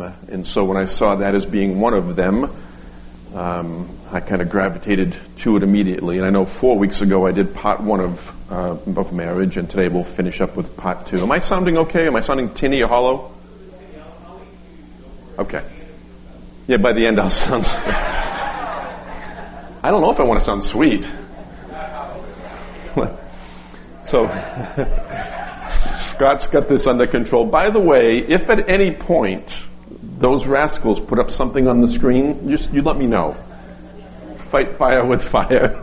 And so when I saw that as being one of them, I kind of gravitated to it immediately. And I know 4 weeks ago I did part one of marriage, and today we'll finish up with part two. Am I sounding okay? Am I sounding tinny or hollow? Okay. Yeah, by the end I'll sound I don't know if I want to sound sweet. So, Scott's got this under control. By the way, if at any point those rascals put up something on the screen, you let me know. Fight fire with fire.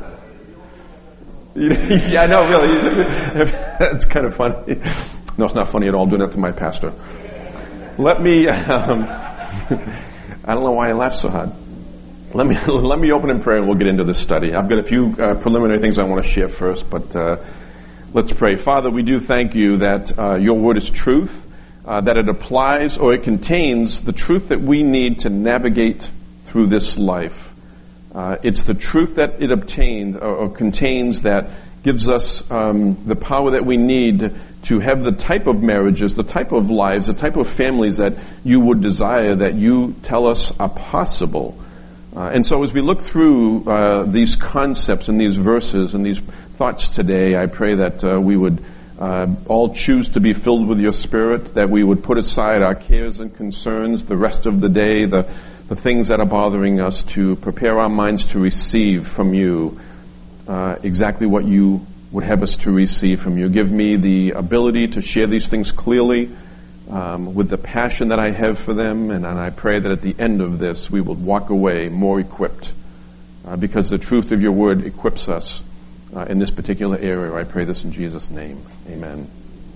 Yeah, no, really. It's kind of funny. No, it's not funny at all. I'm doing that to my pastor. Let me, I don't know why I laugh so hard. Let me open in prayer and we'll get into this study. I've got a few preliminary things I want to share first, but let's pray. Father, we do thank you that your word is truth, that it applies or it contains the truth that we need to navigate through this life. It's the truth that it obtained or contains that gives us the power that we need to have the type of marriages, the type of lives, the type of families that you would desire, that you tell us are possible. And so as we look through these concepts and these verses and these thoughts today, I pray that we would all choose to be filled with your Spirit, that we would put aside our cares and concerns the rest of the day, the things that are bothering us, to prepare our minds to receive from you exactly what you would have us to receive from you. Give me the ability to share these things clearly with the passion that I have for them, and I pray that at the end of this we will walk away more equipped because the truth of your word equips us in this particular area. I pray this in Jesus' name. Amen.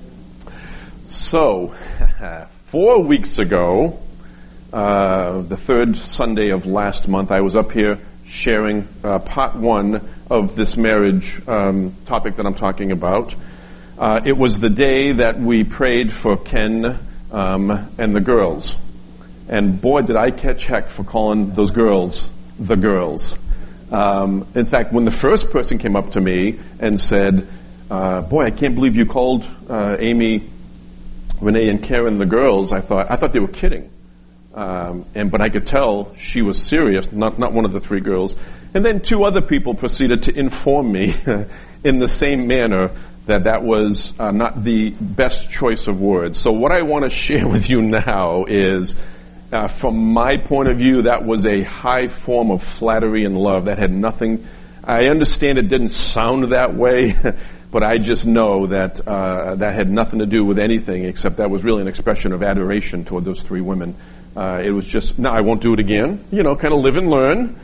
So, 4 weeks ago, the third Sunday of last month, I was up here sharing part one of this marriage topic that I'm talking about. It was the day that we prayed for Ken and the girls. And boy, did I catch heck for calling those girls the girls. In fact, when the first person came up to me and said, boy, I can't believe you called Amy, Renee, and Karen the girls, I thought they were kidding. But I could tell she was serious, not one of the three girls. And then two other people proceeded to inform me in the same manner that was not the best choice of words. So what I want to share with you now is, from my point of view, that was a high form of flattery and love. That had nothing, I understand it didn't sound that way, but I just know that that had nothing to do with anything except that was really an expression of adoration toward those three women. It was just, no, I won't do it again. Kind of live and learn.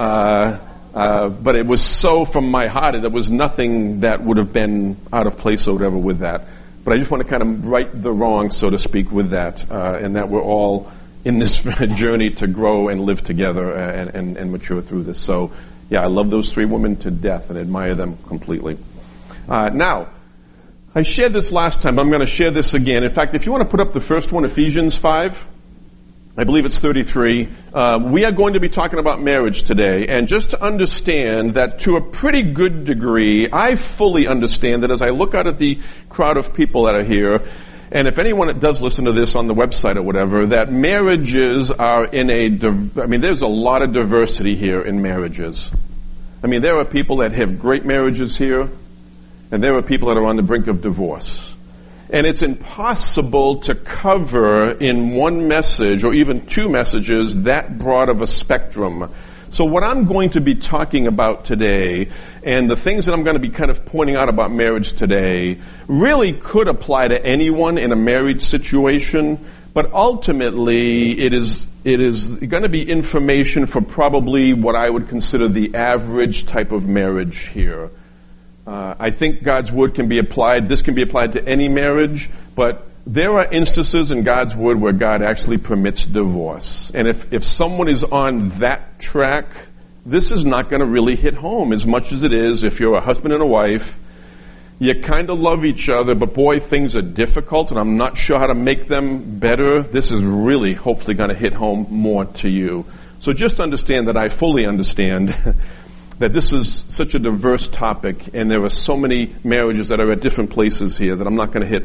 But it was so from my heart, there was nothing that would have been out of place or whatever with that. But I just want to kind of right the wrong, so to speak, with that, and that we're all in this journey to grow and live together and mature through this. So, yeah, I love those three women to death and admire them completely. Now, I shared this last time, but I'm going to share this again. In fact, if you want to put up the first one, Ephesians 5, I believe it's 33. We are going to be talking about marriage today, and just to understand that to a pretty good degree, I fully understand that as I look out at the crowd of people that are here, and if anyone does listen to this on the website or whatever, that marriages are there's a lot of diversity here in marriages. There are people that have great marriages here, and there are people that are on the brink of divorce. And it's impossible to cover in one message or even two messages that broad of a spectrum. So what I'm going to be talking about today, and the things that I'm going to be kind of pointing out about marriage today, really could apply to anyone in a married situation, but ultimately it is going to be information for probably what I would consider the average type of marriage here. I think God's Word can be applied. This can be applied to any marriage, but there are instances in God's Word where God actually permits divorce. And if someone is on that track, this is not going to really hit home as much as it is if you're a husband and a wife. You kind of love each other, but boy, things are difficult, and I'm not sure how to make them better. This is really, hopefully, going to hit home more to you. So just understand that I fully understand that this is such a diverse topic, and there are so many marriages that are at different places here that I'm not going to hit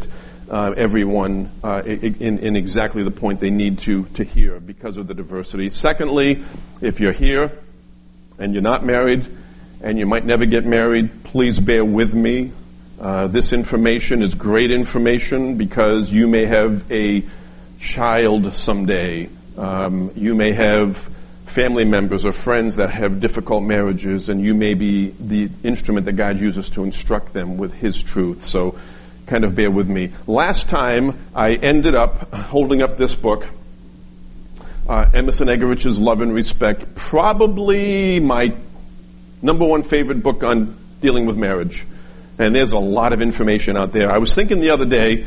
everyone in exactly the point they need to hear because of the diversity. Secondly, if you're here and you're not married and you might never get married, please bear with me. This information is great information because you may have a child someday. You may have family members or friends that have difficult marriages, and you may be the instrument that God uses to instruct them with His truth. So kind of bear with me. Last time I ended up holding up this book, Emerson Eggerich's Love and Respect, probably my number one favorite book on dealing with marriage. And there's a lot of information out there. I was thinking the other day,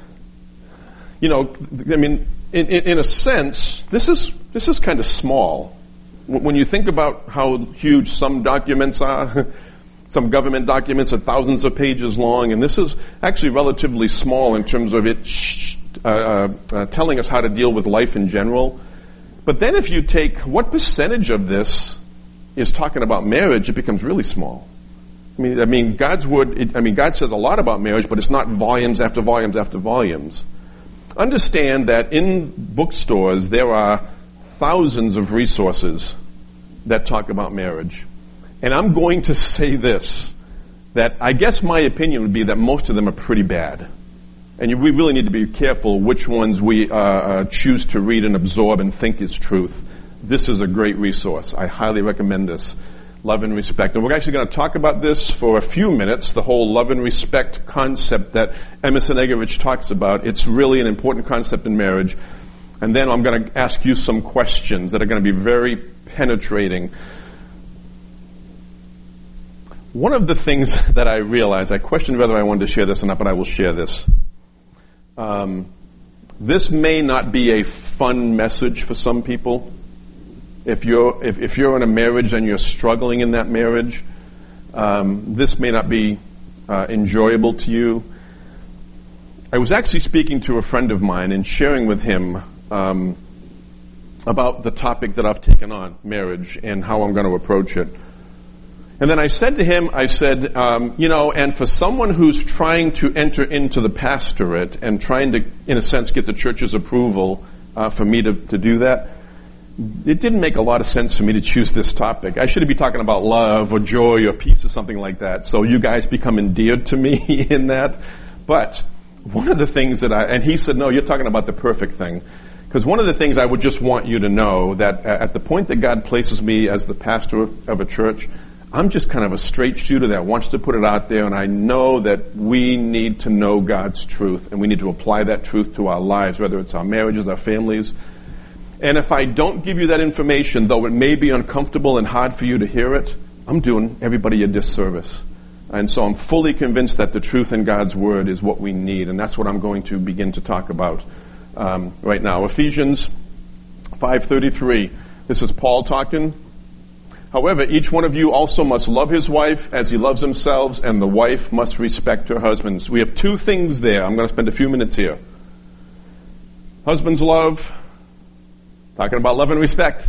in a sense, this is kind of small. When you think about how huge some documents are, some government documents are thousands of pages long, and this is actually relatively small in terms of it telling us how to deal with life in general. But then if you take what percentage of this is talking about marriage, it becomes really small. I mean, God's word. God says a lot about marriage, but it's not volumes after volumes after volumes. Understand that in bookstores there are thousands of resources that talk about marriage. And I'm going to say this, that I guess my opinion would be that most of them are pretty bad. And we really need to be careful which ones we choose to read and absorb and think is truth. This is a great resource. I highly recommend this. Love and Respect. And we're actually going to talk about this for a few minutes, the whole love and respect concept that Emerson Eggerich talks about. It's really an important concept in marriage. And then I'm going to ask you some questions that are going to be very penetrating. One of the things that I realized, I questioned whether I wanted to share this or not, but I will share this. This may not be a fun message for some people. If you're in a marriage and you're struggling in that marriage, this may not be enjoyable to you. I was actually speaking to a friend of mine and sharing with him about the topic that I've taken on, marriage, and how I'm going to approach it. And then I said to him, and for someone who's trying to enter into the pastorate and trying to, in a sense, get the church's approval for me to do that, it didn't make a lot of sense for me to choose this topic. I should be talking about love or joy or peace or something like that. So you guys become endeared to me in that. But one of the things and he said, no, you're talking about the perfect thing. Because one of the things I would just want you to know that at the point that God places me as the pastor of a church, I'm just kind of a straight shooter that wants to put it out there, and I know that we need to know God's truth, and we need to apply that truth to our lives, whether it's our marriages, our families. And if I don't give you that information, though it may be uncomfortable and hard for you to hear it, I'm doing everybody a disservice. And so I'm fully convinced that the truth in God's Word is what we need, and that's what I'm going to begin to talk about right now. Ephesians 5:33. This is Paul talking. However, each one of you also must love his wife as he loves himself, and the wife must respect her husbands. We have two things there. I'm going to spend a few minutes here. Husbands love, talking about love and respect.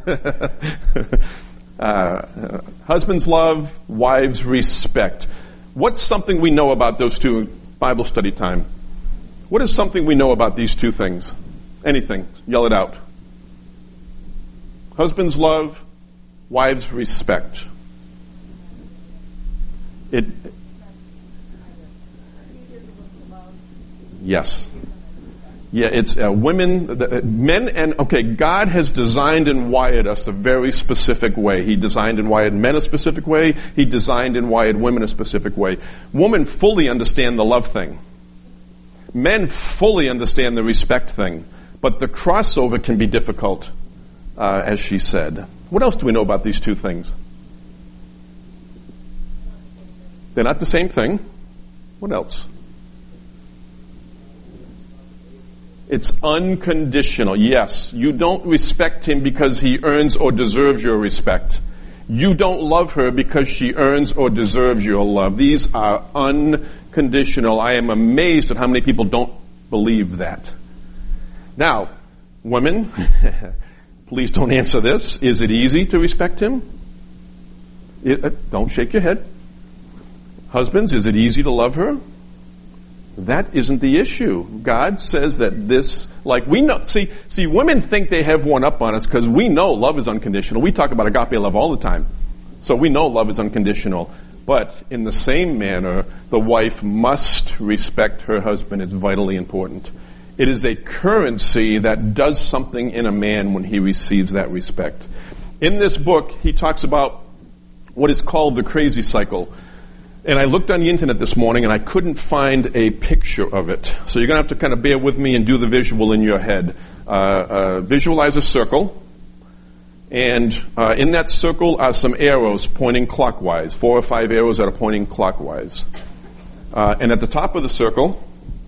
Husbands love, wives respect. What's something we know about those two? Bible study time. What is something we know about these two things? Anything. Yell it out. Husbands love, wives respect. Yes. Yeah, it's women, men, and God has designed and wired us a very specific way. He designed and wired men a specific way. He designed and wired women a specific way. Women fully understand the love thing. Men fully understand the respect thing. But the crossover can be difficult, as she said. What else do we know about these two things? They're not the same thing. What else? It's unconditional. Yes, you don't respect him because he earns or deserves your respect. You don't love her because she earns or deserves your love. These are unconditional. I am amazed at how many people don't believe that. Now, women, please don't answer this. Is it easy to respect him? Don't shake your head. Husbands, is it easy to love her? That isn't the issue. God says that this, like we know, see, women think they have one up on us because we know love is unconditional. We talk about agape love all the time. So we know love is unconditional. But in the same manner, the wife must respect her husband. It's vitally important. It is a currency that does something in a man when he receives that respect. In this book, he talks about what is called the crazy cycle. And I looked on the internet this morning and I couldn't find a picture of it. So you're going to have to kind of bear with me and do the visual in your head. Visualize a circle. And in that circle are some arrows pointing clockwise. 4 or 5 arrows that are pointing clockwise. And at the top of the circle,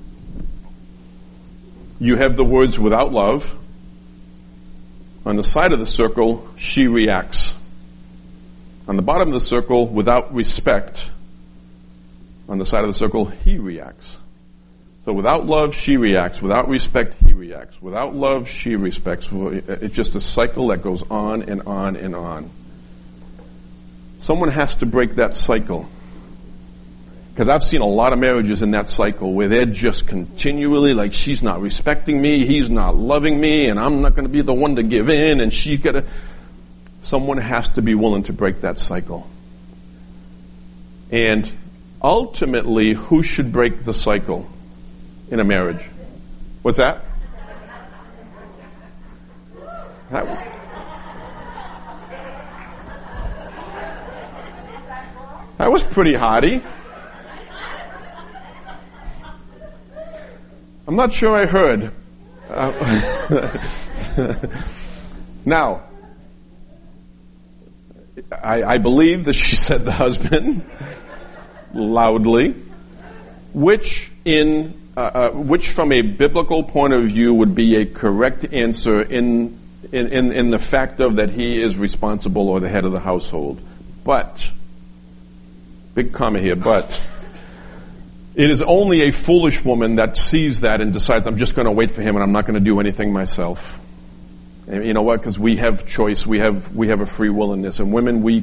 you have the words without love. On the side of the circle, she reacts. On the bottom of the circle, without respect. On the side of the circle, he reacts. So without love, she reacts. Without respect, he reacts. Without love, she respects. It's just a cycle that goes on and on and on. Someone has to break that cycle. Because I've seen a lot of marriages in that cycle where they're just continually like, she's not respecting me, he's not loving me, and I'm not going to be the one to give in, and she's got to... Someone has to be willing to break that cycle. And ultimately, who should break the cycle in a marriage? What's that? That was pretty hearty. I'm not sure I heard. Now, I believe that she said the husband loudly, which from a biblical point of view would be a correct answer in the fact of that he is responsible or the head of the household. But, big comma here, but it is only a foolish woman that sees that and decides, I'm just going to wait for him and I'm not going to do anything myself. And you know what? Because we have choice, we have a free will in this, and women, we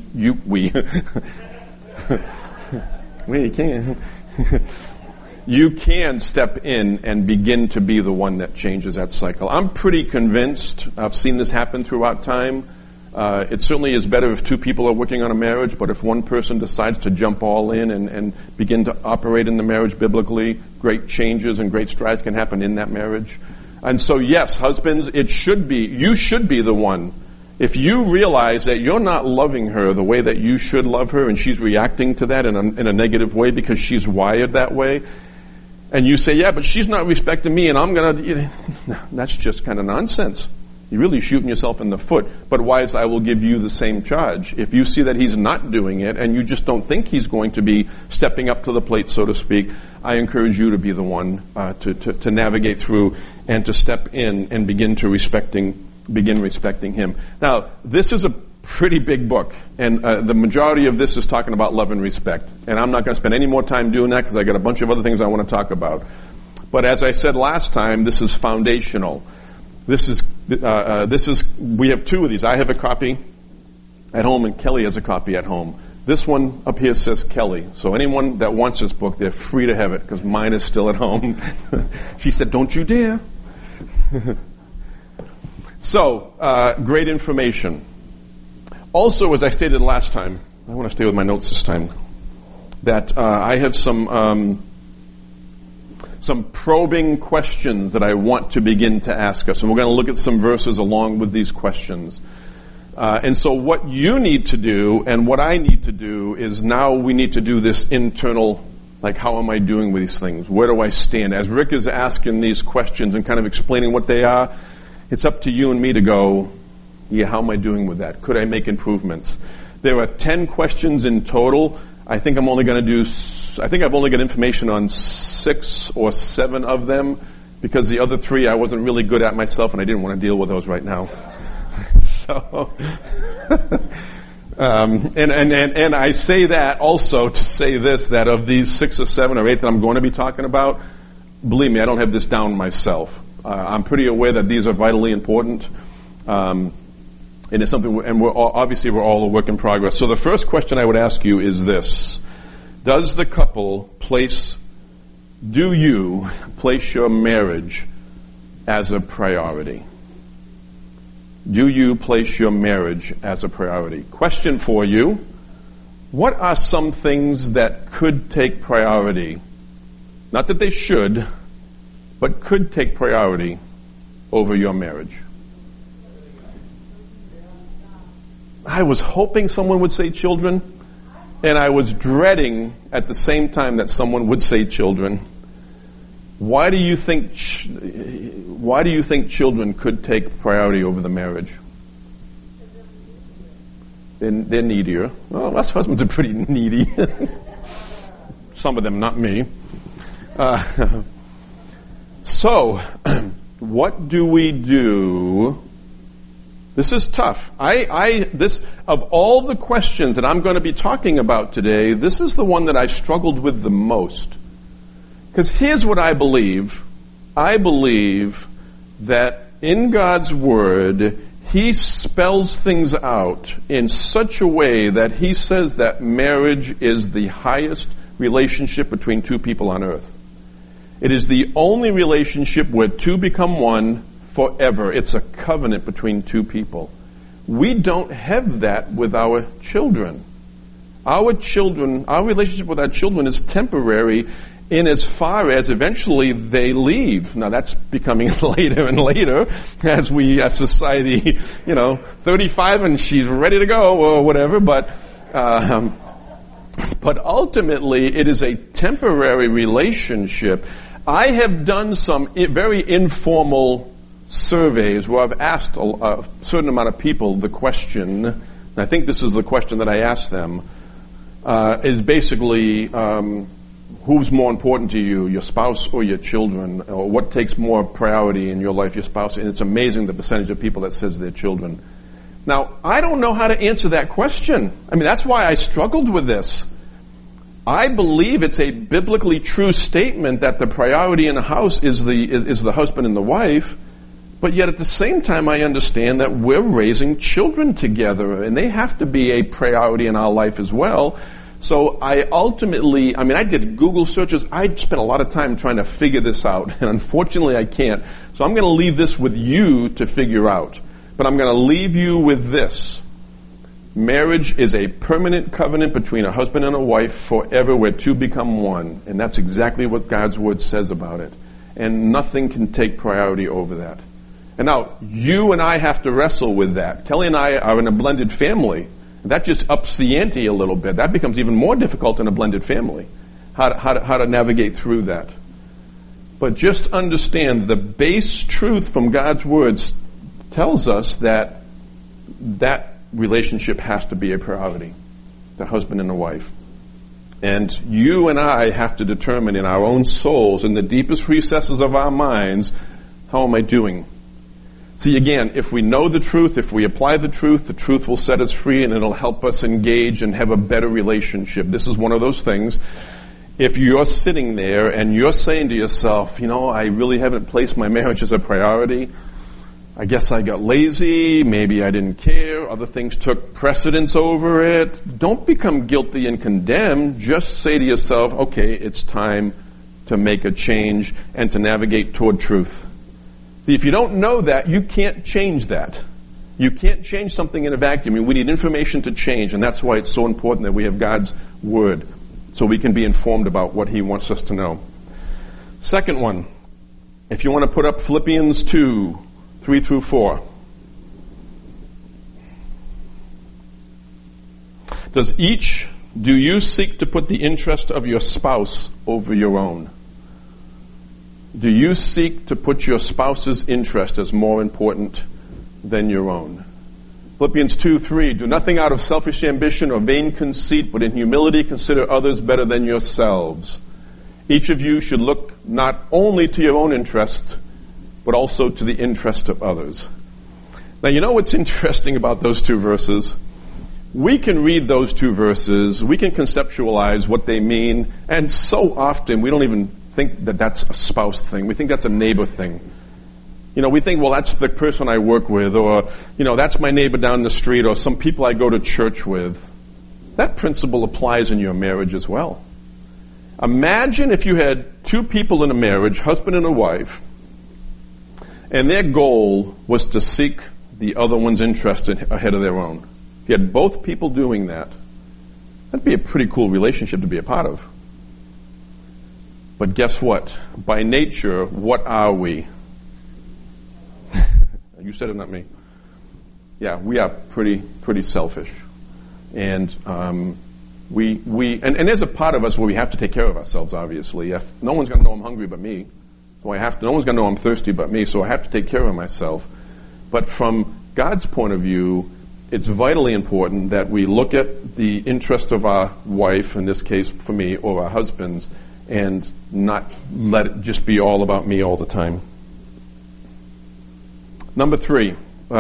can. You can step in and begin to be the one that changes that cycle. I'm pretty convinced. I've seen this happen throughout time. It certainly is better if 2 people are working on a marriage, but if one person decides to jump all in and begin to operate in the marriage biblically, great changes and great strides can happen in that marriage. And so yes, husbands, you should be the one. If you realize that you're not loving her the way that you should love her, and she's reacting to that in a negative way because she's wired that way, and you say, yeah, but she's not respecting me and I'm going to... That's just kind of nonsense. You're really shooting yourself in the foot. But wise, I will give you the same charge. If you see that he's not doing it and you just don't think he's going to be stepping up to the plate, so to speak, I encourage you to be the one to navigate through and to step in and begin respecting him. Now, this is a pretty big book, and the majority of this is talking about love and respect. And I'm not going to spend any more time doing that because I got a bunch of other things I want to talk about. But as I said last time, this is foundational. This is we have 2 of these. I have a copy at home and Kelly has a copy at home. This one up here says Kelly. So anyone that wants this book, they're free to have it because mine is still at home. She said, don't you dare. So, great information. Also, as I stated last time, I want to stay with my notes this time, that I have some probing questions that I want to begin to ask us. And we're going to look at some verses along with these questions. And so what you need to do and what I need to do is now we need to do this internal, like how am I doing with these things? Where do I stand? As Rick is asking these questions and kind of explaining what they are, it's up to you and me to go, yeah, how am I doing with that? Could I make improvements? There are 10 questions in total. I think I've only got information on 6 or 7 of them because the other 3 I wasn't really good at myself and I didn't want to deal with those right now. So, and I say that also to say this, that of these 6 or 7 or 8 that I'm going to be talking about, believe me, I don't have this down myself. I'm pretty aware that these are vitally important. And it's something, and we're all a work in progress. So the first question I would ask you is this: does the couple place do you place your marriage as a priority? Do you place your marriage as a priority? Question for you. What are some things that could take priority? Not that they should, but could take priority over your marriage. I was hoping someone would say children, and I was dreading at the same time that someone would say children. Why do you think children could take priority over the marriage? They're needier. Well, us husbands are pretty needy. Some of them, not me. So, what do we do? This is tough. Of all the questions that I'm going to be talking about today, this is the one that I struggled with the most. Because here's what I believe. I believe that in God's Word, He spells things out in such a way that He says that marriage is the highest relationship between two people on earth. It is the only relationship where two become one forever. It's a covenant between two people. We don't have that with our children. Our relationship with our children is temporary in as far as eventually they leave. Now that's becoming later and later as society, 35 and she's ready to go or whatever, but ultimately it is a temporary relationship. I have done some very informal surveys where I've asked a certain amount of people the question, and I think this is the question that I asked them, is basically, who's more important to you, your spouse or your children? Or what takes more priority in your life, your spouse? And it's amazing the percentage of people that says their children. Now, I don't know how to answer that question. I mean, that's why I struggled with this. I believe it's a biblically true statement that the priority in a house is the husband and the wife, but yet at the same time I understand that we're raising children together, and they have to be a priority in our life as well. So I did Google searches. I spent a lot of time trying to figure this out, and unfortunately I can't. So I'm going to leave this with you to figure out. But I'm going to leave you with this. Marriage is a permanent covenant between a husband and a wife forever where two become one. And that's exactly what God's Word says about it. And nothing can take priority over that. And now, you and I have to wrestle with that. Kelly and I are in a blended family. That just ups the ante a little bit. That becomes even more difficult in a blended family. How to navigate through that. But just understand the base truth from God's words tells us that relationship has to be a priority. The husband and the wife. And you and I have to determine in our own souls, in the deepest recesses of our minds, how am I doing? See, again, if we know the truth, if we apply the truth will set us free and it'll help us engage and have a better relationship. This is one of those things. If you're sitting there and you're saying to yourself, I really haven't placed my marriage as a priority. I guess I got lazy. Maybe I didn't care. Other things took precedence over it. Don't become guilty and condemned. Just say to yourself, okay, it's time to make a change and to navigate toward truth. If you don't know that, you can't change that. You can't change something in a vacuum. We need information to change, and that's why it's so important that we have God's Word so we can be informed about what He wants us to know. Second one, if you want to put up Philippians 2, 3 through 4. Do you seek to put the interest of your spouse over your own? Do you seek to put your spouse's interest as more important than your own? Philippians 2:3, do nothing out of selfish ambition or vain conceit, but in humility consider others better than yourselves. Each of you should look not only to your own interest, but also to the interest of others. Now, you know what's interesting about those two verses? We can read those two verses, we can conceptualize what they mean, and so often we don't even think that that's a spouse thing. We think that's a neighbor thing. We think, well, that's the person I work with, or, that's my neighbor down the street, or some people I go to church with. That principle applies in your marriage as well. Imagine if you had two people in a marriage, husband and a wife, and their goal was to seek the other one's interest ahead of their own. If you had both people doing that, that'd be a pretty cool relationship to be a part of. But guess what? By nature, what are we? You said it, not me. Yeah, we are pretty selfish. And and there's a part of us where we have to take care of ourselves, obviously. No one's going to know I'm hungry but me. So no one's going to know I'm thirsty but me, so I have to take care of myself. But from God's point of view, it's vitally important that we look at the interest of our wife, in this case for me, or our husbands, and not let it just be all about me all the time. Number 3.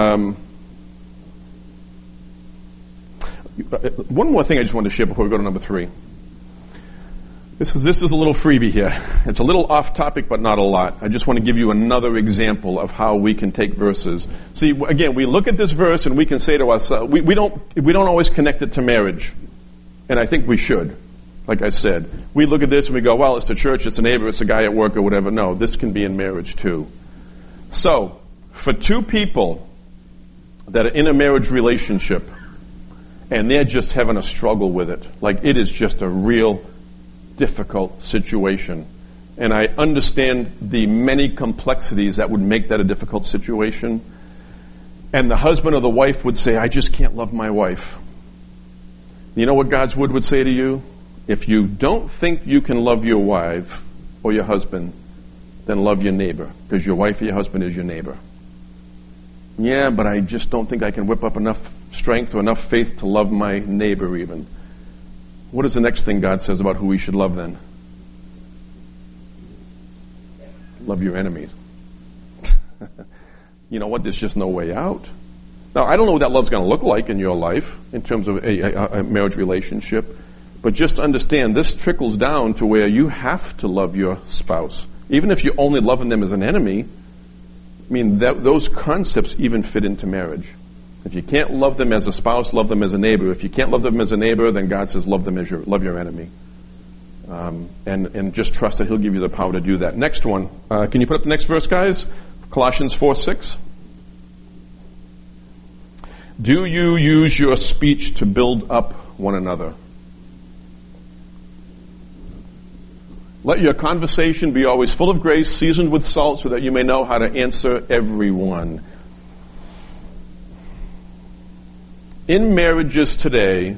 One more thing I just wanted to share before we go to number 3. This is a little freebie here. It's a little off topic, but not a lot. I just want to give you another example of how we can take verses. See, again, we look at this verse and we can say to ourselves, we don't always connect it to marriage, and I think we should. Like I said, we look at this and we go, well, it's the church, it's a neighbor, it's a guy at work or whatever. No, this can be in marriage too. So, for two people that are in a marriage relationship and they're just having a struggle with it, like it is just a real difficult situation. And I understand the many complexities that would make that a difficult situation. And the husband or the wife would say, I just can't love my wife. You know what God's word would say to you? If you don't think you can love your wife or your husband, then love your neighbor, because your wife or your husband is your neighbor. Yeah, but I just don't think I can whip up enough strength or enough faith to love my neighbor even. What is the next thing God says about who we should love then? Love your enemies. You know what? There's just no way out. Now, I don't know what that love's going to look like in your life in terms of a marriage relationship, but just understand this trickles down to where you have to love your spouse. Even if you're only loving them as an enemy, I mean, those concepts even fit into marriage. If you can't love them as a spouse, love them as a neighbor. If you can't love them as a neighbor, then God says love your enemy. And just trust that He'll give you the power to do that. Next one. Can you put up the next verse, guys? Colossians 4:6. Do you use your speech to build up one another? Let your conversation be always full of grace, seasoned with salt, so that you may know how to answer everyone. In marriages today,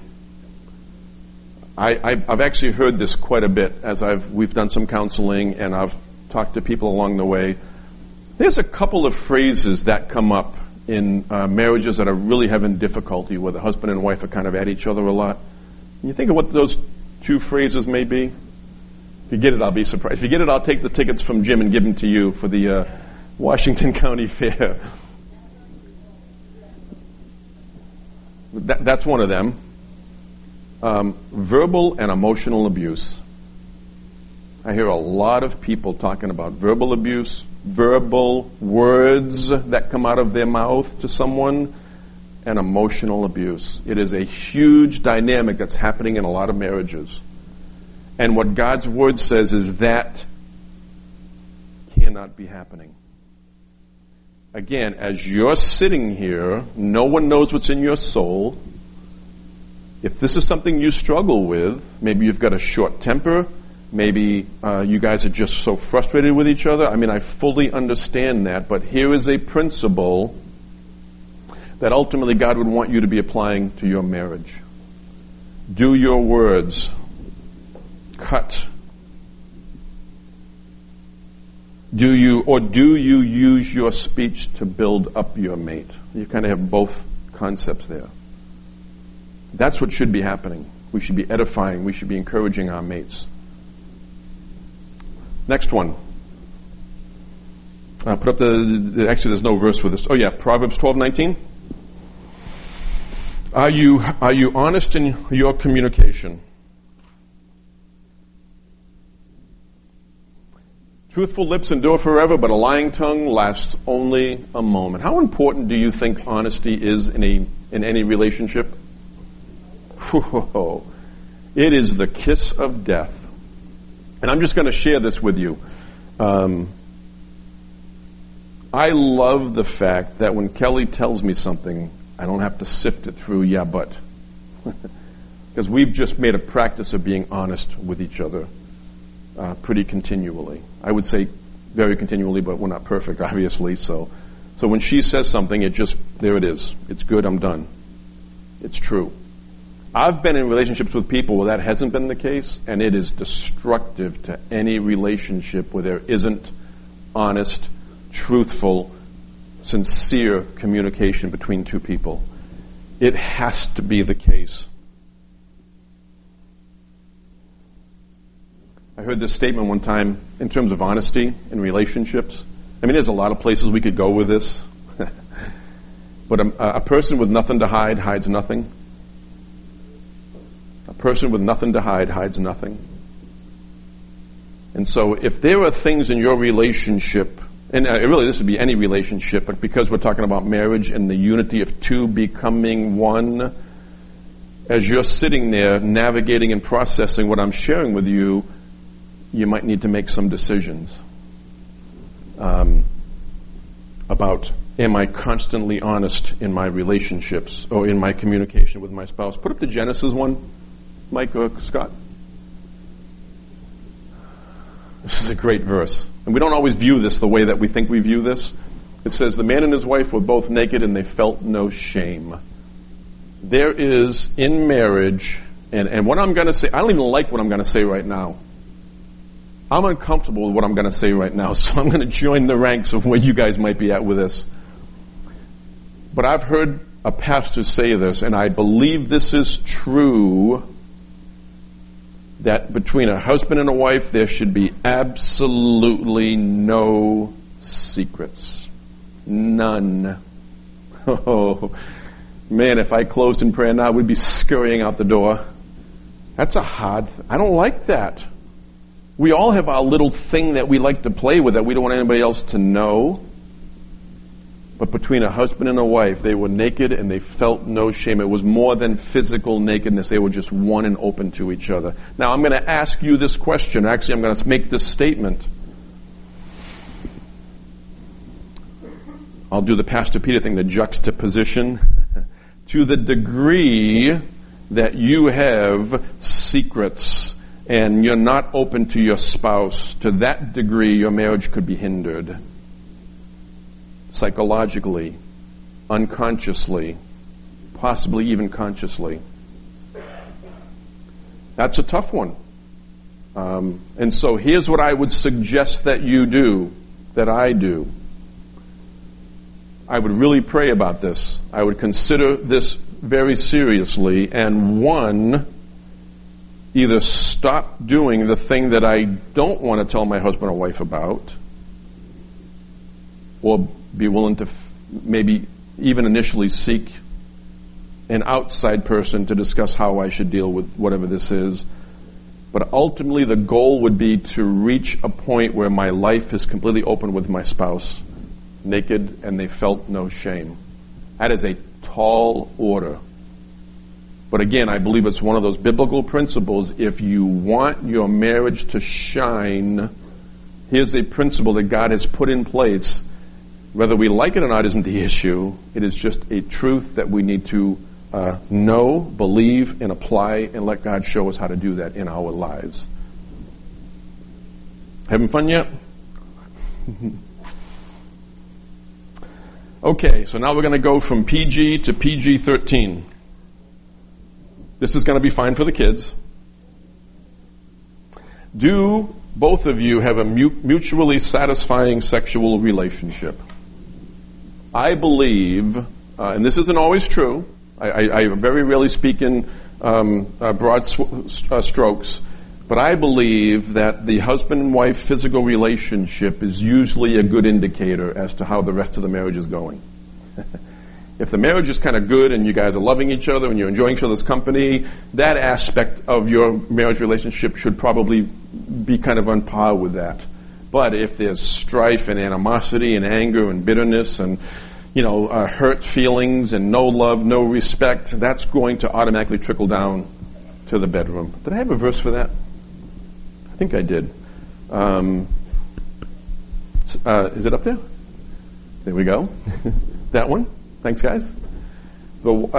I've actually heard this quite a bit as we've done some counseling and I've talked to people along the way. There's a couple of phrases that come up in marriages that are really having difficulty, where the husband and wife are kind of at each other a lot. Can you think of what those two phrases may be? If you get it, I'll be surprised. If you get it, I'll take the tickets from Jim and give them to you for the Washington County Fair. That's one of them. Verbal and emotional abuse. I hear a lot of people talking about verbal abuse, verbal words that come out of their mouth to someone, and emotional abuse. It is a huge dynamic that's happening in a lot of marriages. And what God's Word says is that cannot be happening. Again, as you're sitting here, no one knows what's in your soul. If this is something you struggle with, maybe you've got a short temper, maybe you guys are just so frustrated with each other. I mean, I fully understand that, but here is a principle that ultimately God would want you to be applying to your marriage. Do your words cut? Do you use your speech to build up your mate? You kind of have both concepts there. That's what should be happening. We should be edifying. We should be encouraging our mates. Next one. Put up actually there's no verse for this. Oh yeah, Proverbs 12:19. Are you honest in your communication? Truthful lips endure forever, but a lying tongue lasts only a moment. How important do you think honesty is in any relationship? It is the kiss of death. And I'm just going to share this with you. I love the fact that when Kelly tells me something, I don't have to sift it through, yeah, but. Because we've just made a practice of being honest with each other pretty continually. I would say very continually, but we're not perfect, obviously. So when she says something, there it is. It's good, I'm done. It's true. I've been in relationships with people where that hasn't been the case, and it is destructive to any relationship where there isn't honest, truthful, sincere communication between two people. It has to be the case. I heard this statement one time in terms of honesty in relationships. I mean, there's a lot of places we could go with this. But a person with nothing to hide hides nothing. A person with nothing to hide hides nothing. And so if there are things in your relationship, and really this would be any relationship, but because we're talking about marriage and the unity of two becoming one, as you're sitting there navigating and processing what I'm sharing with you, you might need to make some decisions about, am I constantly honest in my relationships or in my communication with my spouse? Put up the Genesis one, Mike or Scott. This is a great verse. And we don't always view this the way that we think we view this. It says, the man and his wife were both naked and they felt no shame. There is in marriage, and what I'm going to say, I don't even like what I'm going to say right now. I'm uncomfortable with what I'm going to say right now, so I'm going to join the ranks of where you guys might be at with this. But I've heard a pastor say this, and I believe this is true, that between a husband and a wife, there should be absolutely no secrets. None. Oh, man, if I closed in prayer now, we'd be scurrying out the door. That's I don't like that. We all have our little thing that we like to play with that we don't want anybody else to know. But between a husband and a wife, they were naked and they felt no shame. It was more than physical nakedness. They were just one and open to each other. Now, I'm going to ask you this question. Actually, I'm going to make this statement. I'll do the Pastor Peter thing, the juxtaposition. To the degree that you have secrets and you're not open to your spouse, to that degree your marriage could be hindered. Psychologically, unconsciously, possibly even consciously. That's a tough one. And so here's what I would suggest that you do, that I do. I would really pray about this. I would consider this very seriously, and one, either stop doing the thing that I don't want to tell my husband or wife about, or be willing to maybe even initially seek an outside person to discuss how I should deal with whatever this is. But ultimately the goal would be to reach a point where my life is completely open with my spouse, naked, and they felt no shame. That is a tall order. But again, I believe it's one of those biblical principles. If you want your marriage to shine, here's a principle that God has put in place. Whether we like it or not isn't the issue. It is just a truth that we need to know, believe, and apply, and let God show us how to do that in our lives. Having fun yet? Okay, so now we're going to go from PG to PG-13. This is going to be fine for the kids. Do both of you have a mutually satisfying sexual relationship? I believe, and this isn't always true, I very rarely speak in broad strokes, but I believe that the husband and wife physical relationship is usually a good indicator as to how the rest of the marriage is going. If the marriage is kind of good and you guys are loving each other and you're enjoying each other's company, that aspect of your marriage relationship should probably be kind of on par with that. But if there's strife and animosity and anger and bitterness and, hurt feelings and no love, no respect, that's going to automatically trickle down to the bedroom. Did I have a verse for that? think I did. Is it up there? There we go. That one. Thanks, guys. Boy,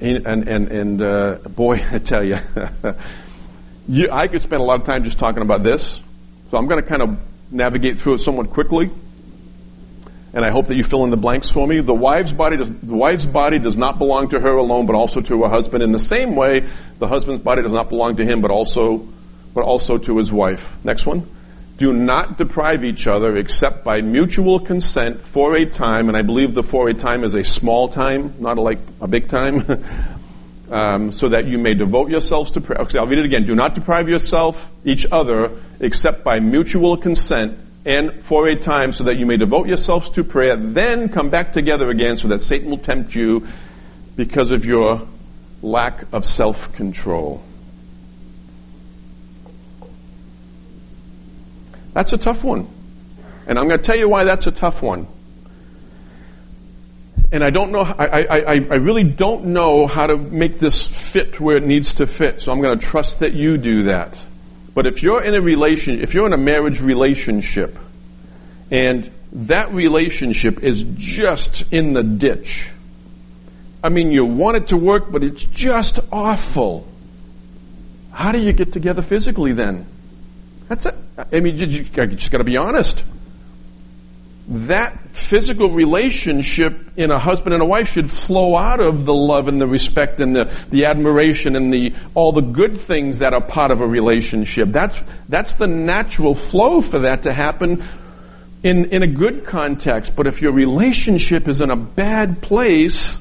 I tell you, I could spend a lot of time just talking about this. So I'm going to kind of navigate through it somewhat quickly, and I hope that you fill in the blanks for me. The wife's body does not belong to her alone, but also to her husband. In the same way, the husband's body does not belong to him, but also to his wife. Next one. Do not deprive each other except by mutual consent for a time, and I believe the for a time is a small time, not like a big time, so that you may devote yourselves to prayer. Okay, I'll read it again. Do not deprive each other except by mutual consent and for a time, so that you may devote yourselves to prayer, then come back together again so that Satan will tempt you because of your lack of self-control. That's a tough one. And I'm going to tell you why that's a tough one. And I don't know, I really don't know how to make this fit where it needs to fit. So I'm going to trust that you do that. But if you're in a marriage relationship, and that relationship is just in the ditch, I mean, you want it to work, but it's just awful. How do you get together physically then? That's it. I mean, you just got to be honest. That physical relationship in a husband and a wife should flow out of the love and the respect and the admiration and all the good things that are part of a relationship. That's the natural flow for that to happen in a good context. But if your relationship is in a bad place,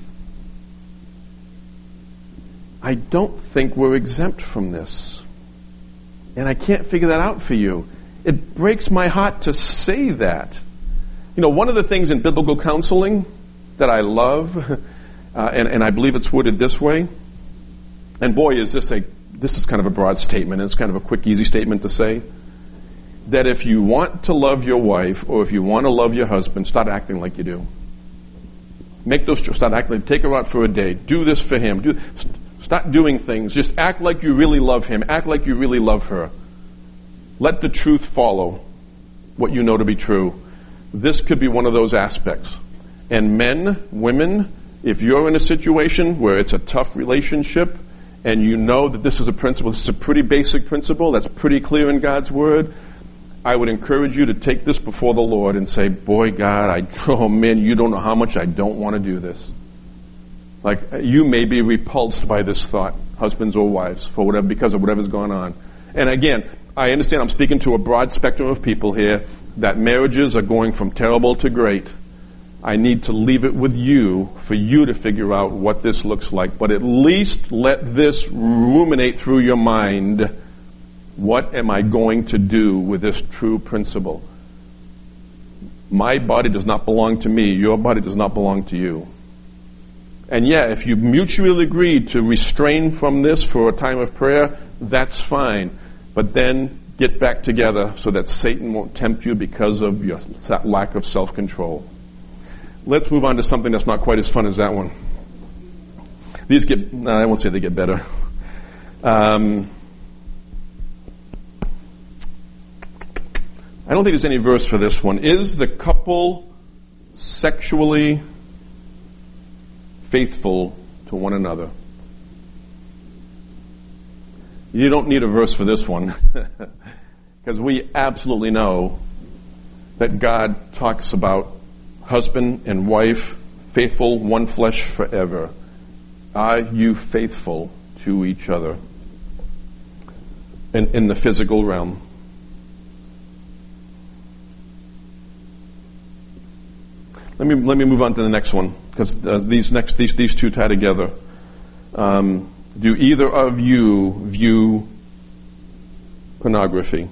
I don't think we're exempt from this. And I can't figure that out for you. It breaks my heart to say that. You know, one of the things in biblical counseling that I love, and I believe it's worded this way, and boy, this is kind of a broad statement, and it's kind of a quick, easy statement to say, that if you want to love your wife, or if you want to love your husband, start acting like you do. Start acting, take her out for a day, do this for him, start doing things. Just act like you really love him. Act like you really love her. Let the truth follow what you know to be true. This could be one of those aspects. And men, women, if you're in a situation where it's a tough relationship and you know that this is a principle, this is a pretty basic principle that's pretty clear in God's Word, I would encourage you to take this before the Lord and say, boy, God, oh man, you don't know how much I don't want to do this. Like, you may be repulsed by this thought, husbands or wives, because of whatever's going on. And again, I understand I'm speaking to a broad spectrum of people here, that marriages are going from terrible to great. I need to leave it with you for you to figure out what this looks like. But at least let this ruminate through your mind. What am I going to do with this true principle? My body does not belong to me. Your body does not belong to you. And yeah, if you mutually agree to restrain from this for a time of prayer, that's fine. But then get back together so that Satan won't tempt you because of your lack of self-control. Let's move on to something that's not quite as fun as that one. I won't say they get better. I don't think there's any verse for this one. Is the couple sexually faithful to one another? You don't need a verse for this one, because we absolutely know that God talks about husband and wife, faithful, one flesh forever. Are you faithful to each other in the physical realm? Let me move on to the next one, because these two tie together. Do either of you view pornography?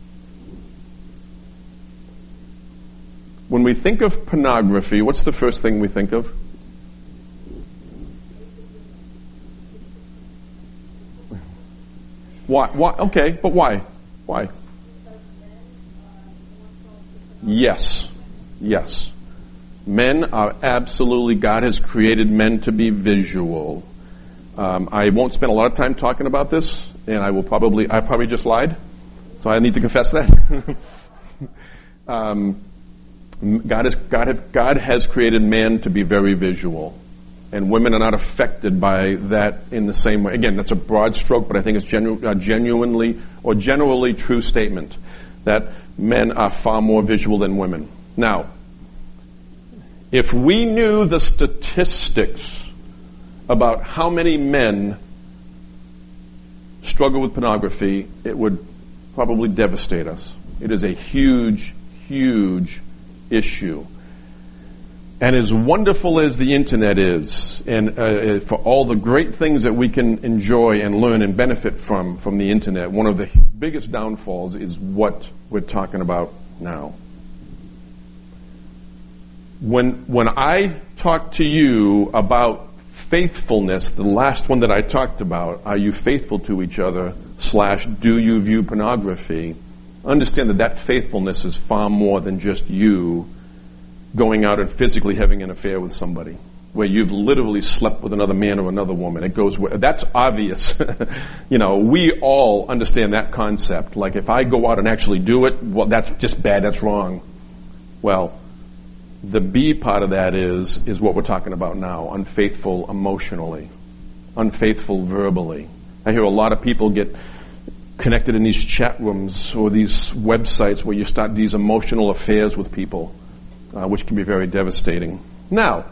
When we think of pornography, what's the first thing we think of? Why? Okay, but why? Why? Yes. Men are absolutely, God has created men to be visual. I won't spend a lot of time talking about this, and I probably just lied. So I need to confess that. God has created man to be very visual, and women are not affected by that in the same way. Again, that's a broad stroke, but I think it's genuinely or generally true statement that men are far more visual than women. Now, if we knew the statistics about how many men struggle with pornography, it would probably devastate us. It is a huge, huge issue. And as wonderful as the internet is, and for all the great things that we can enjoy and learn and benefit from the internet, one of the biggest downfalls is what we're talking about now. When I talk to you about faithfulness, the last one that I talked about, are you faithful to each other / do you view pornography? Understand that faithfulness is far more than just you going out and physically having an affair with somebody, where you've literally slept with another man or another woman. That's obvious. We all understand that concept. Like if I go out and actually do it, well, that's just bad, that's wrong. Well, the B part of that is what we're talking about now, unfaithful emotionally, unfaithful verbally. I hear a lot of people get connected in these chat rooms or these websites where you start these emotional affairs with people, which can be very devastating. Now,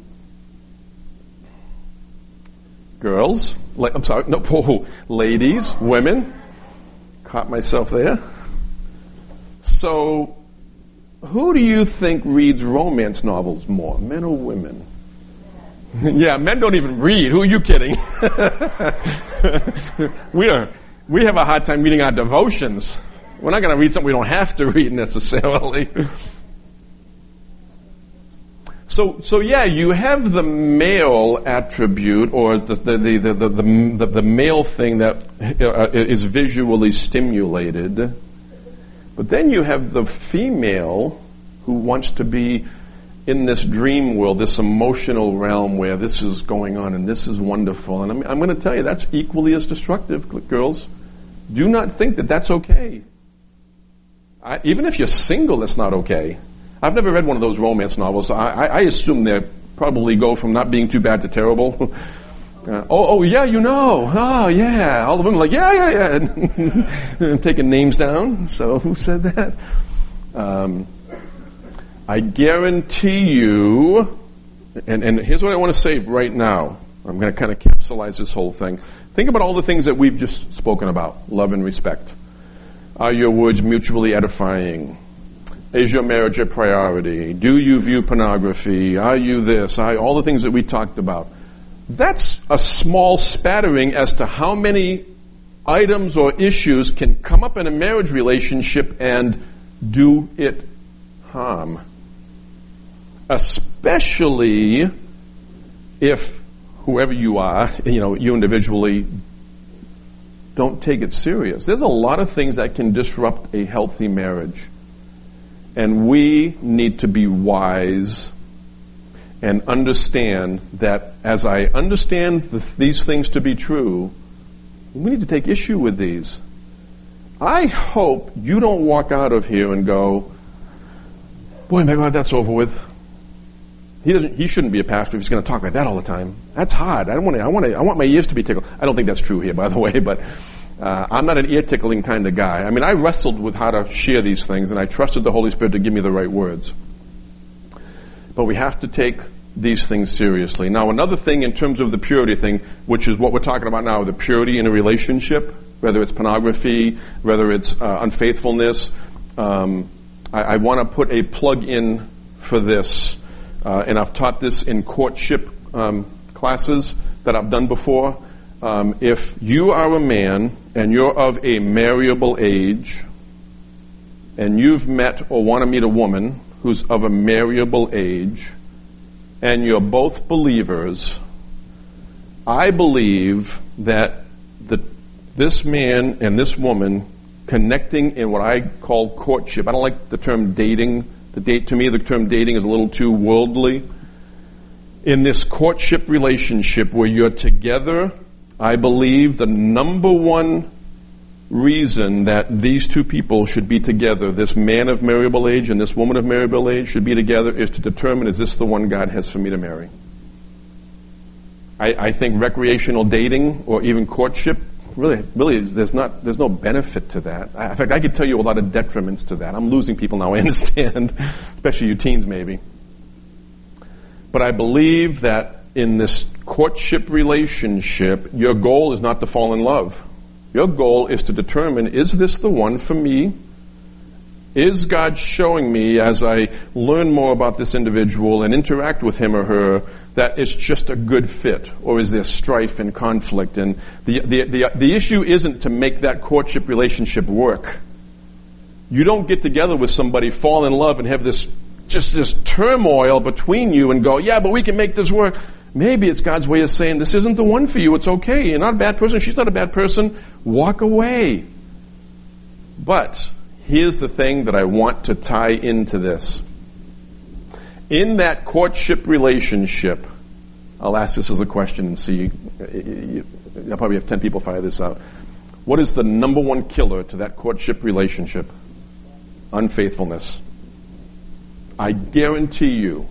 ladies, women, caught myself there. So, who do you think reads romance novels more, men or women? Yeah, men don't even read. Who are you kidding? We have a hard time reading our devotions. We're not going to read something we don't have to read necessarily. So yeah, you have the male attribute or the male thing that is visually stimulated, but then you have the female who wants to be in this dream world, this emotional realm where this is going on and this is wonderful. And I'm going to tell you that's equally as destructive, girls. Do not think that that's okay. Even if you're single, that's not okay. I've never read one of those romance novels. I assume they probably go from not being too bad to terrible. Oh yeah, oh yeah. All the women are like, yeah. And taking names down. So who said that? I guarantee you, and here's what I want to say right now. I'm going to kind of capsulize this whole thing. Think about all the things that we've just spoken about. Love and respect. Are your words mutually edifying? Is your marriage a priority? Do you view pornography? Are you this? All the things that we talked about. That's a small spattering as to how many items or issues can come up in a marriage relationship and do it harm. Especially if whoever you are, you individually don't take it serious. There's a lot of things that can disrupt a healthy marriage. And we need to be wise and understand that as I understand these things to be true, we need to take issue with these. I hope you don't walk out of here and go, boy, my God, that's over with. He shouldn't be a pastor if he's going to talk like that all the time. That's hard. I want my ears to be tickled. I don't think that's true here, by the way, but I'm not an ear-tickling kind of guy. I mean, I wrestled with how to share these things, and I trusted the Holy Spirit to give me the right words. But we have to take these things seriously. Now, another thing in terms of the purity thing, which is what we're talking about now, the purity in a relationship, whether it's pornography, whether it's unfaithfulness, I want to put a plug in for this. And I've taught this in courtship classes that I've done before. If you are a man and you're of a marriable age, and you've met or want to meet a woman who's of a marriable age, and you're both believers, I believe that this man and this woman connecting in what I call courtship. I don't like the term dating. To me, the term dating is a little too worldly. In this courtship relationship where you're together, I believe the number one reason that these two people should be together, this man of marriageable age and this woman of marriageable age should be together, is to determine, is this the one God has for me to marry? I think recreational dating or even courtship, really, there's no benefit to that. In fact, I could tell you a lot of detriments to that. I'm losing people now, I understand, especially you teens maybe. But I believe that in this courtship relationship, your goal is not to fall in love. Your goal is to determine, is this the one for me? Is God showing me, as I learn more about this individual and interact with him or her, that it's just a good fit? Or is there strife and conflict? And the issue isn't to make that courtship relationship work. You don't get together with somebody, fall in love, and have this turmoil between you and go, yeah, but we can make this work. Maybe it's God's way of saying, this isn't the one for you. It's okay. You're not a bad person. She's not a bad person. Walk away. But here's the thing that I want to tie into this. In that courtship relationship, I'll ask this as a question and see. I'll probably have 10 people fire this out. What is the number one killer to that courtship relationship? Unfaithfulness. I guarantee you,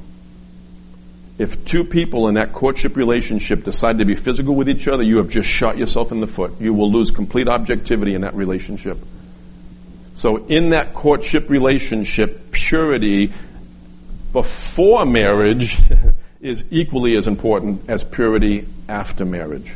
if two people in that courtship relationship decide to be physical with each other, you have just shot yourself in the foot. You will lose complete objectivity in that relationship. So in that courtship relationship, purity before marriage is equally as important as purity after marriage.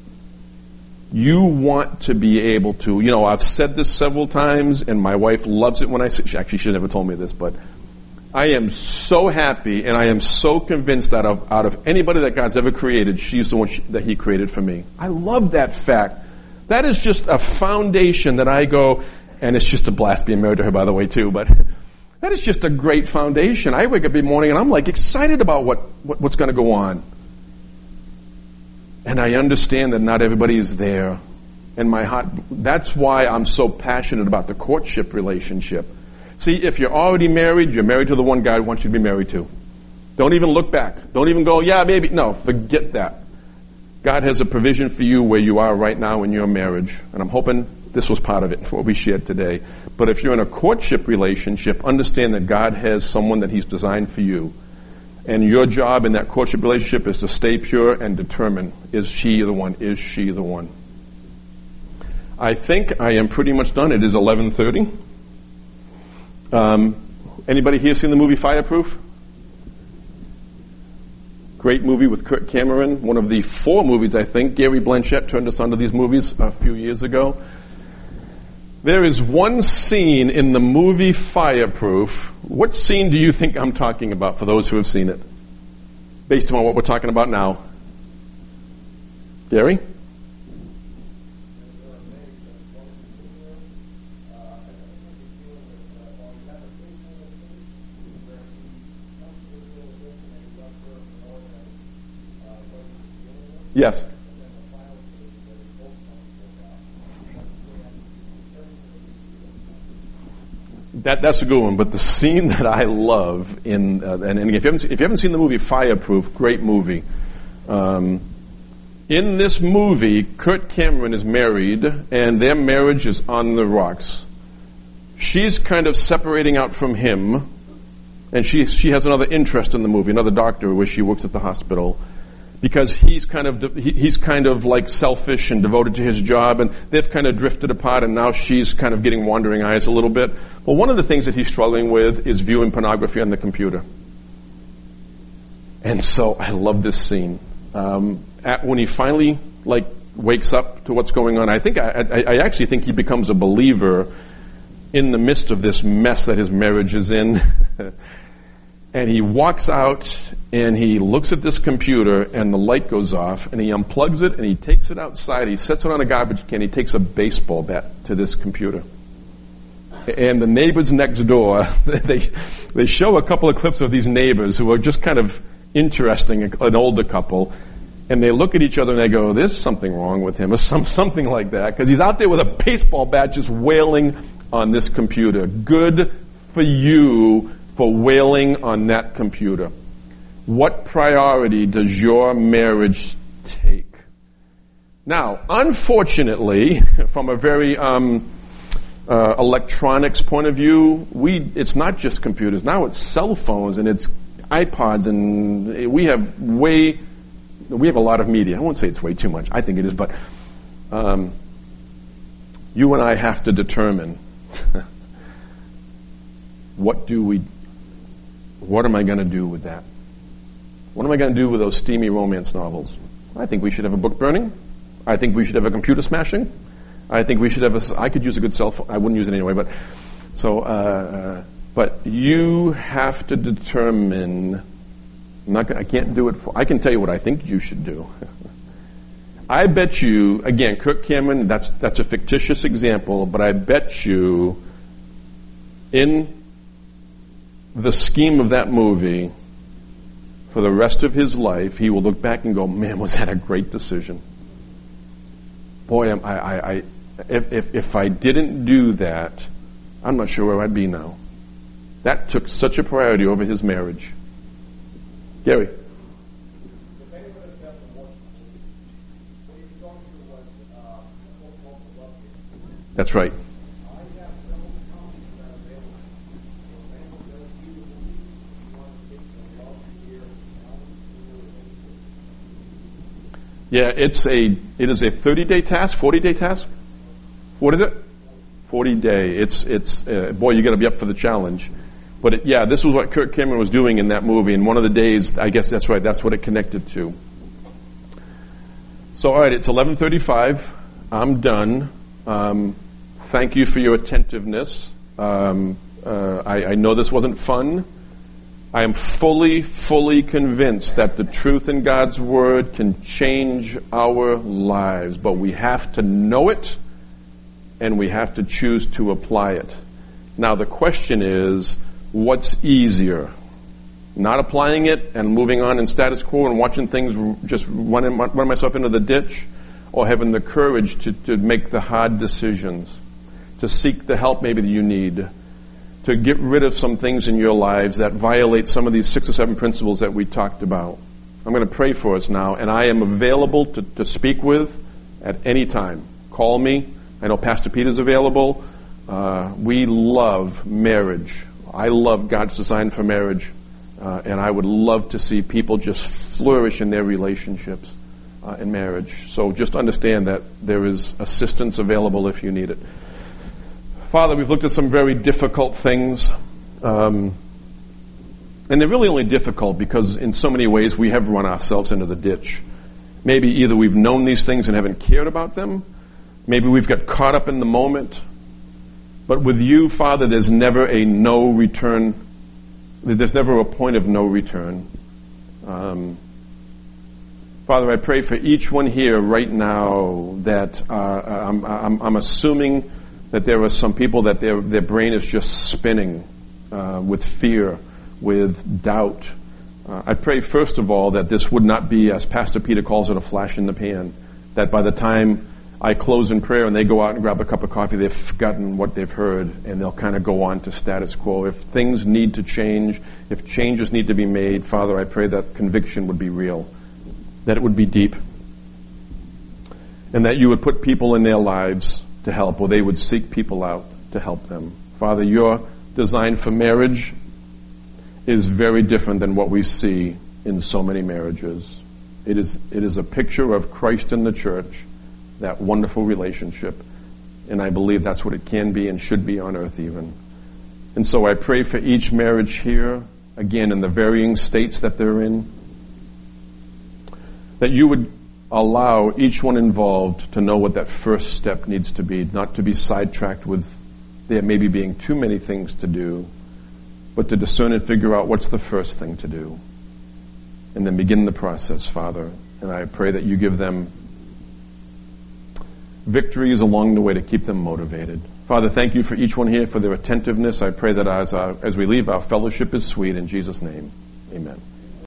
You want to be able to, I've said this several times, and my wife loves it when I say, actually she never told me this, but I am so happy and I am so convinced that out of anybody that God's ever created, she's the one that He created for me. I love that fact. That is just a foundation that I go, and it's just a blast being married to her, by the way, too, but that is just a great foundation. I wake up every morning and I'm like excited about what's going to go on. And I understand that not everybody is there. And my heart, that's why I'm so passionate about the courtship relationship. See, if you're already married, you're married to the one God wants you to be married to. Don't even look back. Don't even go, yeah, maybe. No, forget that. God has a provision for you where you are right now in your marriage. And I'm hoping this was part of it, what we shared today. But if you're in a courtship relationship, understand that God has someone that He's designed for you. And your job in that courtship relationship is to stay pure and determine, is she the one? Is she the one? I think I am pretty much done. It is 11:30. Anybody here seen the movie Fireproof? Great movie with Kurt Cameron. One of the 4 movies, I think. Gary Blanchett turned us onto these movies a few years ago. There is one scene in the movie Fireproof. What scene do you think I'm talking about for those who have seen it? Based on what we're talking about now. Gary? Yes. That's a good one. But the scene that I love in and if you haven't seen the movie Fireproof, great movie. In this movie, Kurt Cameron is married, and their marriage is on the rocks. She's kind of separating out from him, and she has another interest in the movie, another doctor where she works at the hospital. Because he's kind of like selfish and devoted to his job, and they've kind of drifted apart, and now she's kind of getting wandering eyes a little bit. Well, one of the things that he's struggling with is viewing pornography on the computer. And so I love this scene. When he finally wakes up to what's going on, I actually think he becomes a believer in the midst of this mess that his marriage is in. And he walks out and he looks at this computer and the light goes off and he unplugs it and he takes it outside. He sets it on a garbage can. He takes a baseball bat to this computer. And the neighbors next door, they show a couple of clips of these neighbors who are just kind of interesting, an older couple. And they look at each other and they go, there's something wrong with him or something like that. Because he's out there with a baseball bat just wailing on this computer. Good for you for wailing on that computer. What priority does your marriage take? Now, unfortunately, from a very electronics point of view, it's not just computers. Now it's cell phones and it's iPods, and we have a lot of media. I won't say it's way too much. I think it is, but you and I have to determine what am I going to do with that? What am I going to do with those steamy romance novels? I think we should have a book burning. I think we should have a computer smashing. I think we should have I could use a good cell phone. I wouldn't use it anyway, but you have to determine. I can't do it I can tell you what I think you should do. I bet you, again, Kirk Cameron, that's a fictitious example, but I bet you in the scheme of that movie, for the rest of his life, he will look back and go, man, was that a great decision? Boy, if I didn't do that, I'm not sure where I'd be now. That took such a priority over his marriage. Gary. That's right. Yeah, it is a 30-day task, 40-day task. What is it? 40-day. It's boy, you got to be up for the challenge. But this was what Kirk Cameron was doing in that movie. And one of the days, I guess that's right. That's what it connected to. So, all right, it's 11:35. I'm done. Thank you for your attentiveness. I know this wasn't fun. I am fully convinced that the truth in God's Word can change our lives, but we have to know it and we have to choose to apply it. Now the question is, what's easier? Not applying it and moving on in status quo and watching things just run myself into the ditch, or having the courage to make the hard decisions, to seek the help maybe that you need, to get rid of some things in your lives that violate some of these 6 or 7 principles that we talked about. I'm going to pray for us now, and I am available to speak with at any time. Call me. I know Pastor Peter's available. We love marriage. I love God's design for marriage, and I would love to see people just flourish in their relationships in marriage. So just understand that there is assistance available if you need it. Father, we've looked at some very difficult things, and they're really only difficult because in so many ways we have run ourselves into the ditch. Maybe either we've known these things and haven't cared about them, maybe we've got caught up in the moment, but with you, Father, there's never a no return, there's never a point of no return. Father, I pray for each one here right now that I'm assuming that there are some people that their brain is just spinning with fear, with doubt. I pray, first of all, that this would not be, as Pastor Peter calls it, a flash in the pan. That by the time I close in prayer and they go out and grab a cup of coffee, they've forgotten what they've heard and they'll kind of go on to status quo. If things need to change, if changes need to be made, Father, I pray that conviction would be real, that it would be deep, and that you would put people in their lives to help, or they would seek people out to help them. Father, your design for marriage is very different than what we see in so many marriages. It is a picture of Christ in the church, that wonderful relationship, and I believe that's what it can be and should be on earth even. And so I pray for each marriage here, again in the varying states that they're in, that you would allow each one involved to know what that first step needs to be, not to be sidetracked with there maybe being too many things to do, but to discern and figure out what's the first thing to do. And then begin the process, Father. And I pray that you give them victories along the way to keep them motivated. Father, thank you for each one here, for their attentiveness. I pray that as we leave, our fellowship is sweet. In Jesus' name, amen.